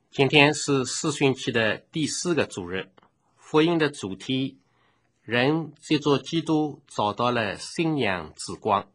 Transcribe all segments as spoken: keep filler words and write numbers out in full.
今天是四旬期的第四个主日，福音的主题，人借着基督找到了信仰之光。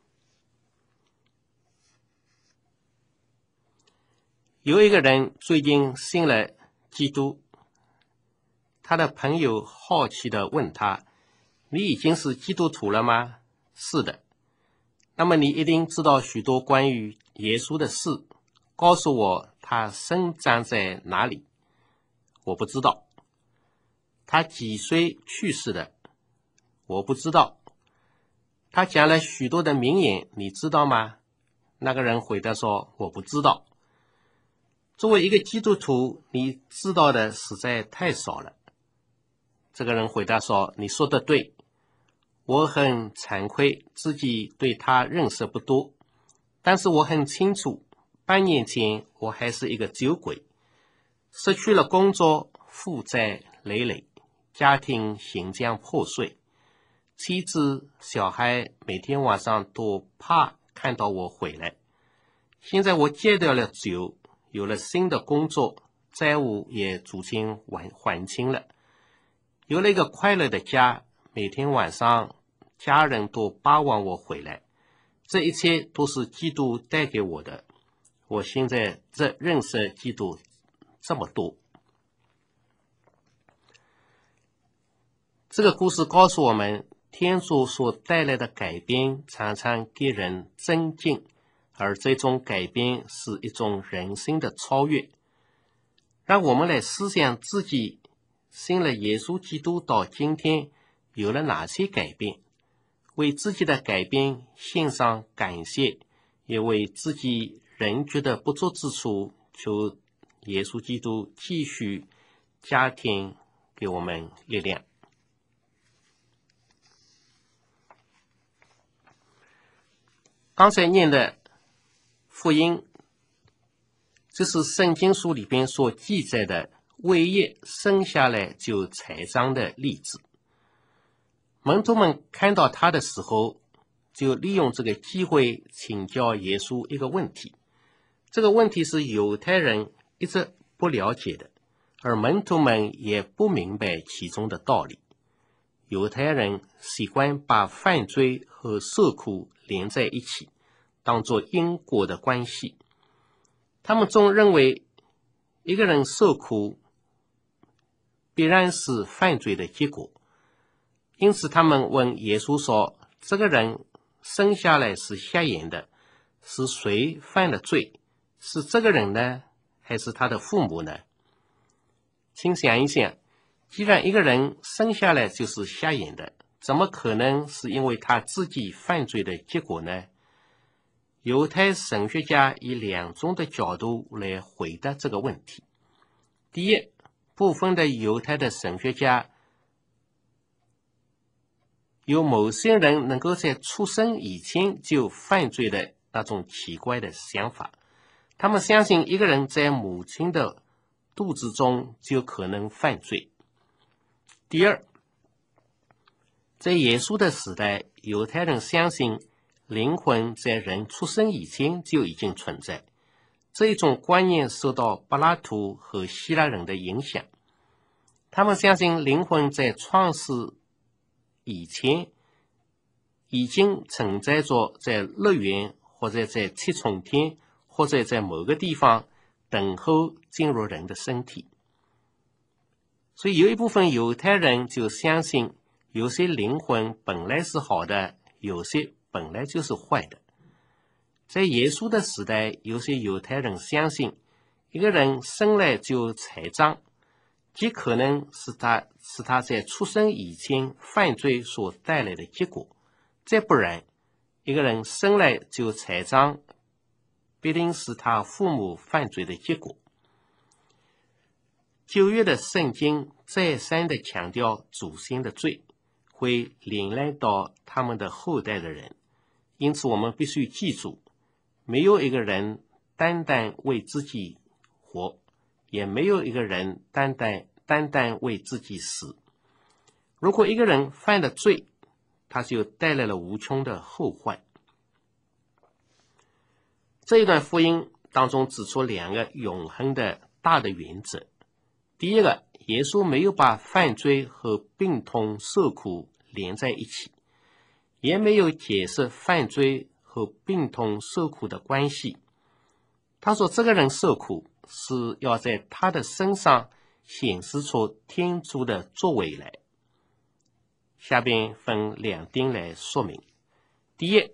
有一个人最近信了基督，他的朋友好奇地问他，你已经是基督徒了吗？是的。那么你一定知道许多关于耶稣的事，告诉我他生长在哪里？我不知道。他几岁去世的？我不知道。他讲了许多的名言，你知道吗？那个人回答说，我不知道。作为一个基督徒，你知道的实在太少了。这个人回答说，你说的对，我很惭愧自己对他认识不多，但是我很清楚，半年前我还是一个酒鬼，失去了工作，负债累累，家庭行将破碎，妻子小孩每天晚上都怕看到我回来。现在我戒掉了酒，有了新的工作，债务也逐渐还清了，有了一个快乐的家，每天晚上家人都巴望我回来。这一切都是基督带给我的。我现在这认识基督这么多。这个故事告诉我们，天主所带来的改变常常给人增进，而这种改变是一种人性的超越。让我们来思想自己信了耶稣基督到今天有了哪些改变，为自己的改变献上感谢，也为自己仍觉得不足之处求耶稣基督继续加添给我们力量。刚才念的福音，这是圣经书里边所记载的为业生下来就财长的例子。门徒们看到他的时候，就利用这个机会请教耶稣一个问题。这个问题是犹太人一直不了解的，而门徒们也不明白其中的道理。犹太人喜欢把犯罪和受苦连在一起，当作因果的关系。他们总认为一个人受苦必然是犯罪的结果，因此他们问耶稣说，这个人生下来是瞎眼的，是谁犯了罪？是这个人呢，还是他的父母呢？请想一想，既然一个人生下来就是瞎眼的，怎么可能是因为他自己犯罪的结果呢？犹太神学家以两种的角度来回答这个问题。第一，部分的犹太的神学家有某些人能够在出生以前就犯罪的那种奇怪的想法，他们相信一个人在母亲的肚子中就可能犯罪。第二，在耶稣的时代，犹太人相信灵魂在人出生以前就已经存在，这一种观念受到柏拉图和希腊人的影响。他们相信灵魂在创世以前已经存在着在乐园，或者在七重天，或者在某个地方等候进入人的身体。所以有一部分犹太人就相信有些灵魂本来是好的，有些本来就是坏的。在耶稣的时代，有些犹太人相信一个人生来就财长，极可能是他是他在出生以前犯罪所带来的结果，再不然一个人生来就财长必定是他父母犯罪的结果。旧约的圣经再三地强调祖先的罪会连累到他们的后代的人，因此我们必须记住，没有一个人单单为自己活，也没有一个人单单单单为自己死。如果一个人犯了罪，他就带来了无穷的后患。这一段福音当中指出两个永恒的大的原则。第一个，耶稣没有把犯罪和病痛受苦连在一起，也没有解释犯罪和病痛受苦的关系。他说这个人受苦是要在他的身上显示出天主的作为来。下边分两点来说明。第一，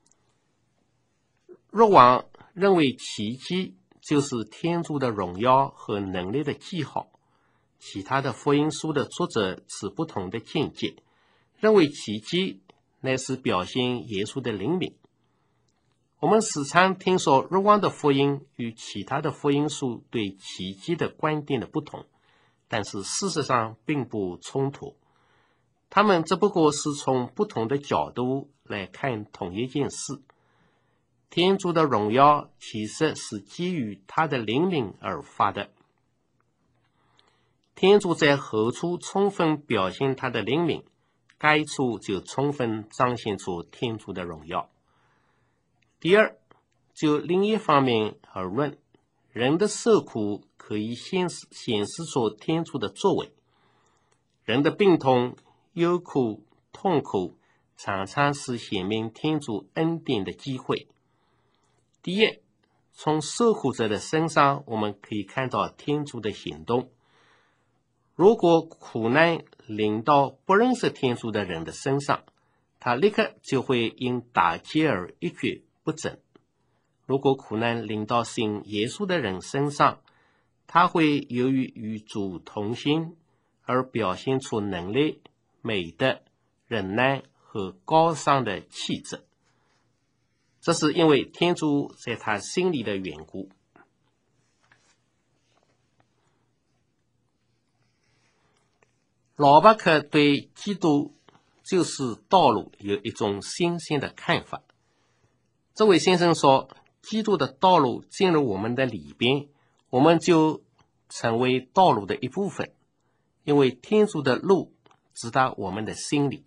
若望认为奇迹就是天主的荣耀和能力的记号，其他的福音书的作者持不同的见解，认为奇迹乃是表现耶稣的灵敏。我们时常听说若望的福音与其他的福音书对奇迹的观点的不同，但是事实上并不冲突，他们只不过是从不同的角度来看同一件事。天主的荣耀其实是基于他的灵敏而发的。天主在何处充分表现他的灵敏，该处就充分彰显出天主的荣耀。第二，就另一方面而论，人的受苦可以显示显示出天主的作为。人的病痛、忧苦、痛苦常常是显明天主恩典的机会。第一，从受苦者的身上我们可以看到天主的行动。如果苦难临到不认识天主的人的身上，他立刻就会因打击而一蹶不振。如果苦难临到信耶稣的人身上，他会由于与主同心而表现出能力、美德、忍耐和高尚的气质。这是因为天主在他心里的缘故。老巴克对基督就是道路有一种新鲜的看法。这位先生说，基督的道路进入我们的里边，我们就成为道路的一部分，因为天主的路直达我们的心里。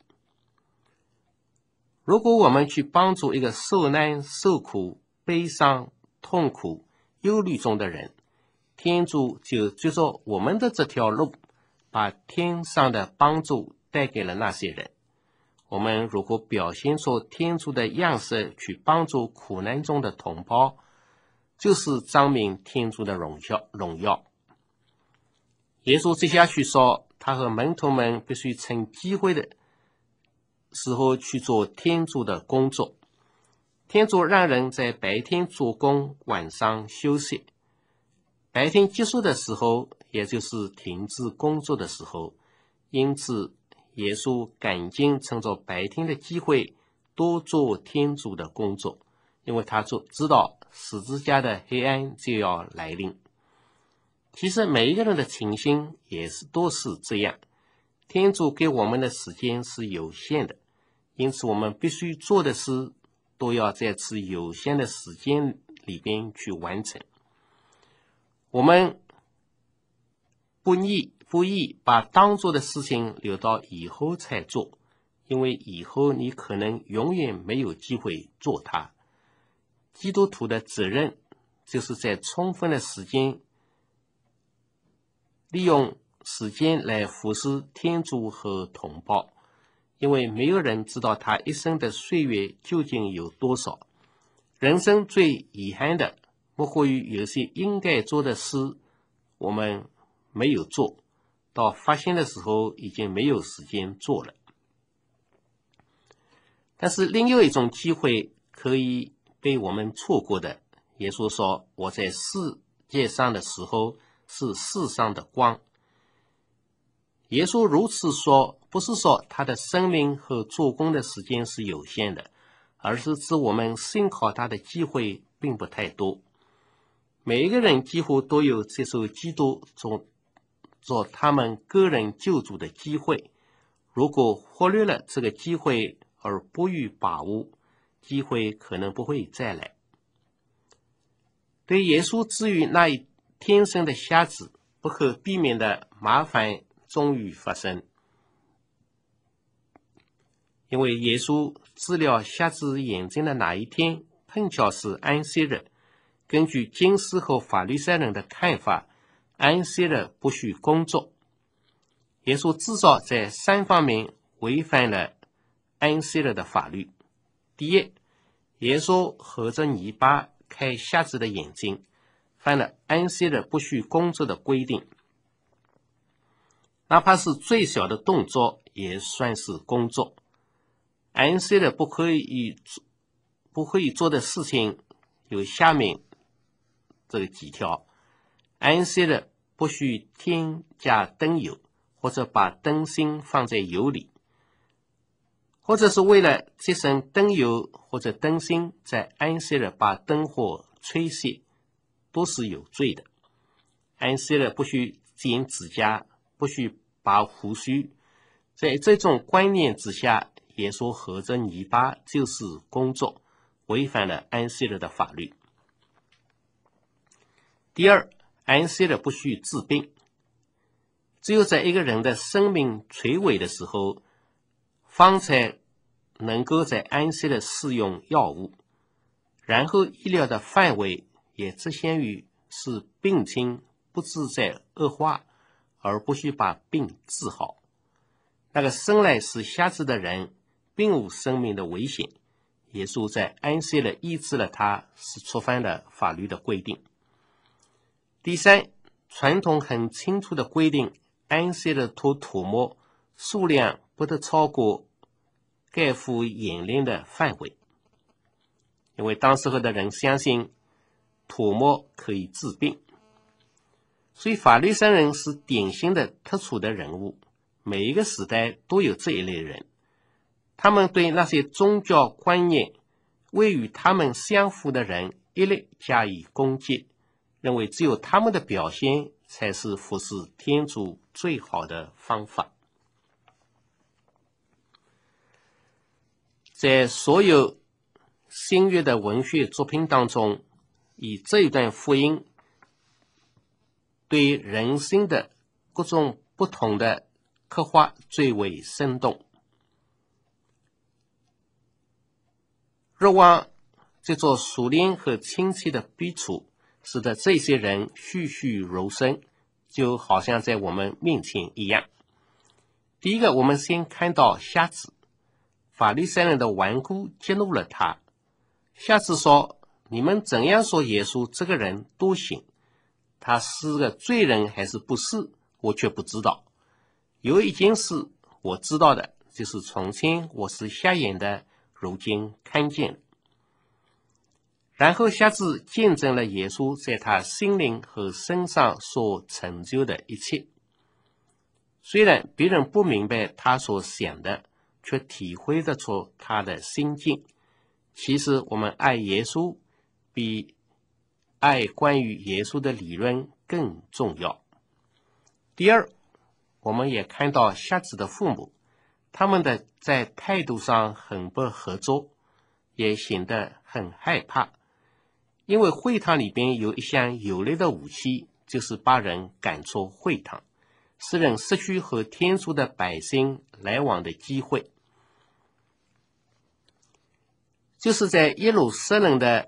如果我们去帮助一个受难、受苦、悲伤、痛苦、忧虑中的人，天主就藉着我们的这条路，把天上的帮助带给了那些人。我们如果表现出天主的样式去帮助苦难中的同胞，就是彰明天主的荣耀荣耀。耶稣接下去说，他和门徒们必须趁机会的时候去做天主的工作。天主让人在白天做工，晚上休息。白天结束的时候，也就是停止工作的时候，因此耶稣赶紧趁着白天的机会多做天主的工作，因为他就知道十字架的黑暗就要来临。其实每一个人的情形也是都是这样，天主给我们的时间是有限的，因此我们必须做的事都要在此有限的时间里边去完成。我们不宜不宜把当做的事情留到以后才做，因为以后你可能永远没有机会做它。基督徒的责任就是在充分的时间，利用时间来服侍天主和同胞，因为没有人知道他一生的岁月究竟有多少。人生最遗憾的莫过于有些应该做的事我们没有做，到发现的时候已经没有时间做了。但是另有一种机会可以被我们错过的。耶稣说，我在世界上的时候是世上的光。耶稣如此说，不是说他的生命和做工的时间是有限的，而是指我们信靠他的机会并不太多。每一个人几乎都有接受基督做做他们个人救主的机会，如果忽略了这个机会而不予把握，机会可能不会再来。对耶稣至于那一天生的瞎子，不可避免的麻烦终于发生，因为耶稣治疗瞎子眼睛的那一天碰巧是安息日。根据经师和法利赛人的看法， 安息日不许工作。耶稣至少在三方面违反了安息日的法律。第一，耶稣合着泥巴开瞎子的眼睛，犯了安息日不许工作的规定。哪怕是最小的动作也算是工作。安息日不可以不可以做的事情有下面这个几条。安息日不许添加灯油，或者把灯芯放在油里，或者是为了节省灯油或者灯芯，在安息日把灯火吹熄，都是有罪的。安息日不许剪指甲，不许拔胡须。在这种观念之下，耶稣合着泥巴就是工作，违反了安息日的法律。第二，安息日不许治病。只有在一个人的生命垂危的时候，方才能够在安息日使用药物，然后医疗的范围也只限于使病情不致再恶化，而不许把病治好。那个生来是瞎子的人并无生命的危险，耶稣在安息日医治了他，是触犯了法律的规定。第三，传统很清楚的规定，安息日涂涂抹数量不得超过盖副眼帘的范围，因为当时候的人相信涂抹可以治病，所以法利赛人是典型的特殊的人物，每一个时代都有这一类人。他们对那些宗教观念未与他们相符的人一律加以攻击，认为只有他们的表现才是服侍天主最好的方法。在所有新约的文学作品当中，以这一段福音对人性的各种不同的刻画最为生动。若望这座熟练和亲切的笔触，使得这些人栩栩如生，就好像在我们面前一样。第一个，我们先看到瞎子，法利赛人的顽固激怒了他。瞎子说，你们怎样说耶稣这个人都行，他是个罪人还是不是，我却不知道。有一件事我知道的，就是从前我是瞎眼的，如今看见了。然后瞎子见证了耶稣在他心灵和身上所成就的一切。虽然别人不明白他所想的，却体会得出他的心境。其实我们爱耶稣比爱关于耶稣的理论更重要。第二，我们也看到瞎子的父母，他们的在态度上很不合作，也显得很害怕，因为会堂里边有一项有力的武器，就是把人赶出会堂，使人失去和天主的百姓来往的机会。就是在耶路撒冷的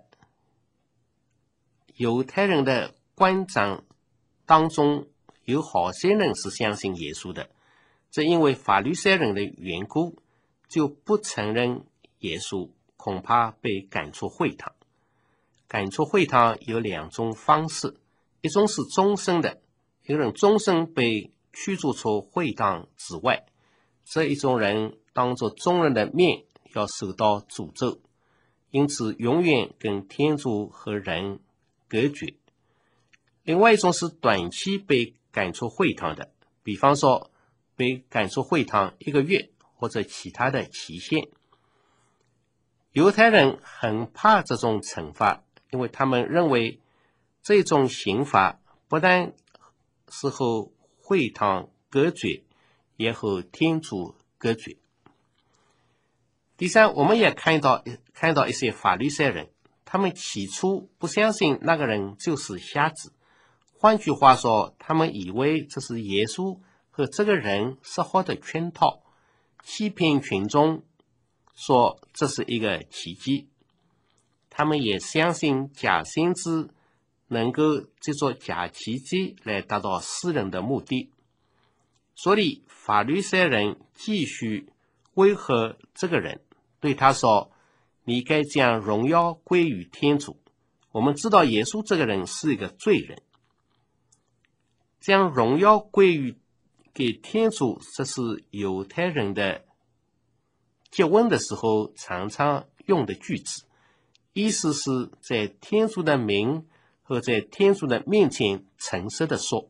犹太人的官长当中，有好些人是相信耶稣的，这因为法利赛人的缘故，就不承认耶稣，恐怕被赶出会堂。赶出会堂有两种方式，一种是终身的，有人终身被驱逐出会堂之外，这一种人当着众人的面要受到诅咒，因此永远跟天主和人隔绝。另外一种是短期被赶出会堂的，比方说被赶出会堂一个月或者其他的期限。犹太人很怕这种惩罚，因为他们认为这种刑罚不但是和会堂隔绝，也和天主隔绝。第三，我们也看到看到一些法利赛人，他们起初不相信那个人就是瞎子，换句话说，他们以为这是耶稣和这个人设好的圈套，欺骗群众说这是一个奇迹。他们也相信假先知能够借助假奇迹来达到私人的目的，所以法律赛人继续威吓这个人，对他说，你该将荣耀归于天主。我们知道耶稣这个人是一个罪人，将荣耀归于给天主，这是犹太人的结婚的时候常常用的句子，意思是在天主的名和在天主的面前诚实的说。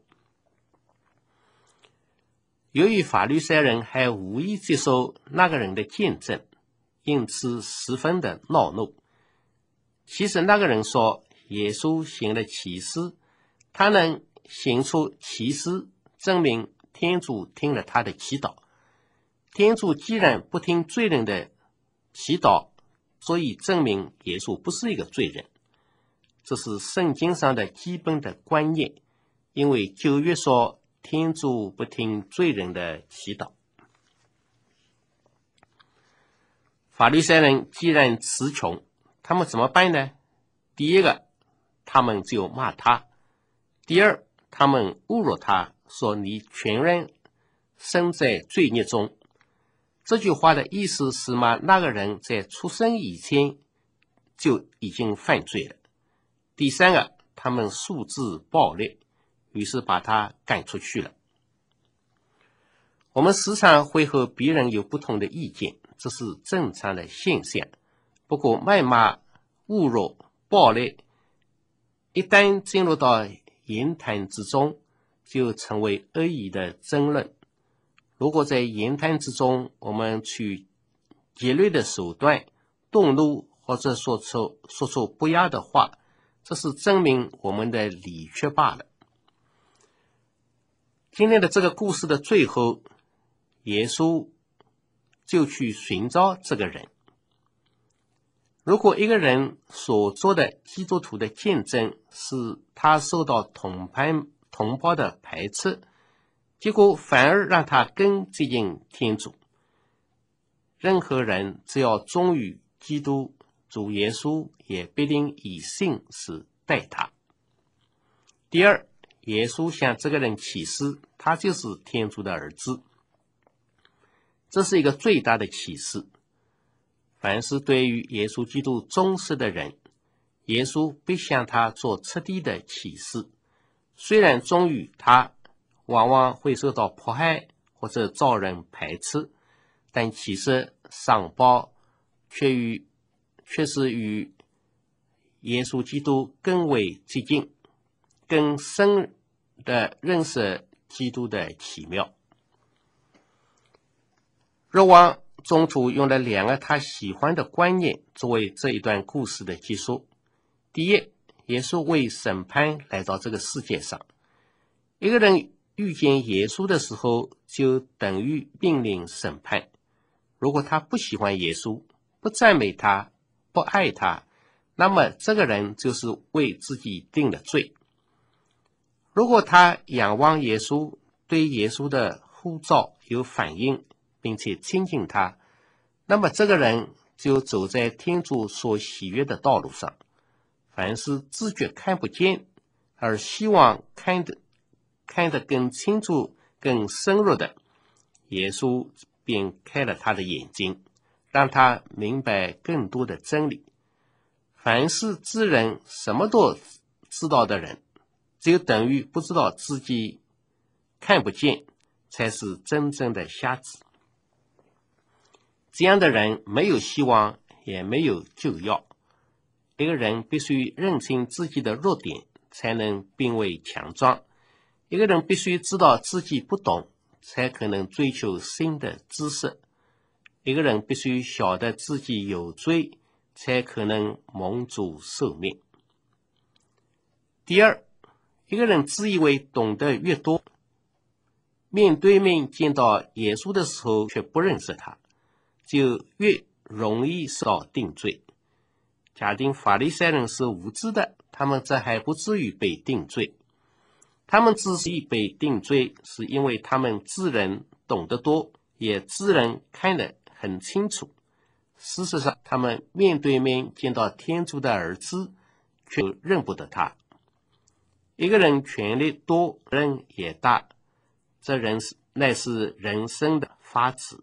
由于法律赛人还无意接受那个人的见证，因此十分的恼怒。其实那个人说，耶稣行了奇事，他能行出奇事，证明天主听了他的祈祷。天主既然不听罪人的祈祷，所以证明耶稣不是一个罪人。这是圣经上的基本的观念，因为旧约说天主不听罪人的祈祷。法利赛人既然词穷，他们怎么办呢？第一个，他们就骂他；第二，他们侮辱他，说你全然身在罪孽中。这句话的意思是骂那个人在出生以前就已经犯罪了。第三个，他们素质暴烈，于是把他赶出去了。我们时常会和别人有不同的意见，这是正常的现象。不过谩骂、侮辱、暴力一旦进入到言谈之中，就成为恶意的争论。如果在言谈之中我们取激烈的手段动怒，或者说出说出不雅的话，这是证明我们的理缺罢了。今天的这个故事的最后，耶稣就去寻找这个人。如果一个人所做的基督徒的见证是他受到同伴同胞的排斥，结果反而让他更接近天主。任何人只要忠于基督，主耶稣也必定以信实待他。第二，耶稣向这个人启示，他就是天主的儿子。这是一个最大的启示。凡是对于耶稣基督忠实的人，耶稣必向他做彻底的启示。虽然忠于他往往会受到迫害或者遭人排斥，但其实上报却与却是与耶稣基督更为接近，更深的认识基督的奇妙。若望中途用了两个他喜欢的观念作为这一段故事的结束。第一，耶稣为审判来到这个世界上。一个人遇见耶稣的时候，就等于命令审判。如果他不喜欢耶稣，不赞美他，不爱他，那么这个人就是为自己定了罪。如果他仰望耶稣，对耶稣的呼召有反应，并且亲近他，那么这个人就走在天主所喜悦的道路上。凡是自觉看不见，而希望看得看得更清楚、更深入的，耶稣便开了他的眼睛，让他明白更多的真理。凡是知人什么都知道的人，就等于不知道自己看不见，才是真正的瞎子。这样的人没有希望，也没有救药。一个人必须认清自己的弱点，才能变为强壮。一个人必须知道自己不懂，才可能追求新的知识。一个人必须晓得自己有罪，才可能蒙主赦免。第二，一个人自以为懂得越多，面对面见到耶稣的时候却不认识他，就越容易受到定罪。假定法利赛人是无知的，他们这还不至于被定罪。他们之所以被定罪，是因为他们自认懂得多，也自认看得很清楚。事实上，他们面对面见到天主的儿子，却认不得他。 一个人权力多，人也大，这人是乃是人生的法则。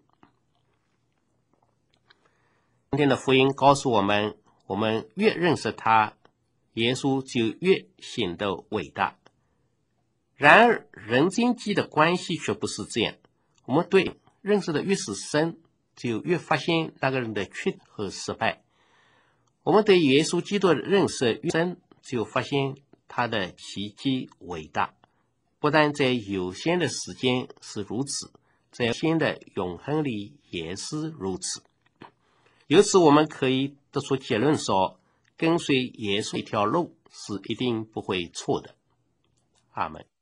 今天的福音告诉我们，我们越认识他，耶稣就越显得伟大。然而人间际的关系却不是这样，我们对认识的越是深，就越发现那个人的缺和失败。我们对耶稣基督的认识越深，就发现他的奇迹伟大。不但在有限的时间是如此，在有限的永恒里也是如此。由此我们可以得出结论说，跟随耶稣一条路是一定不会错的。阿们。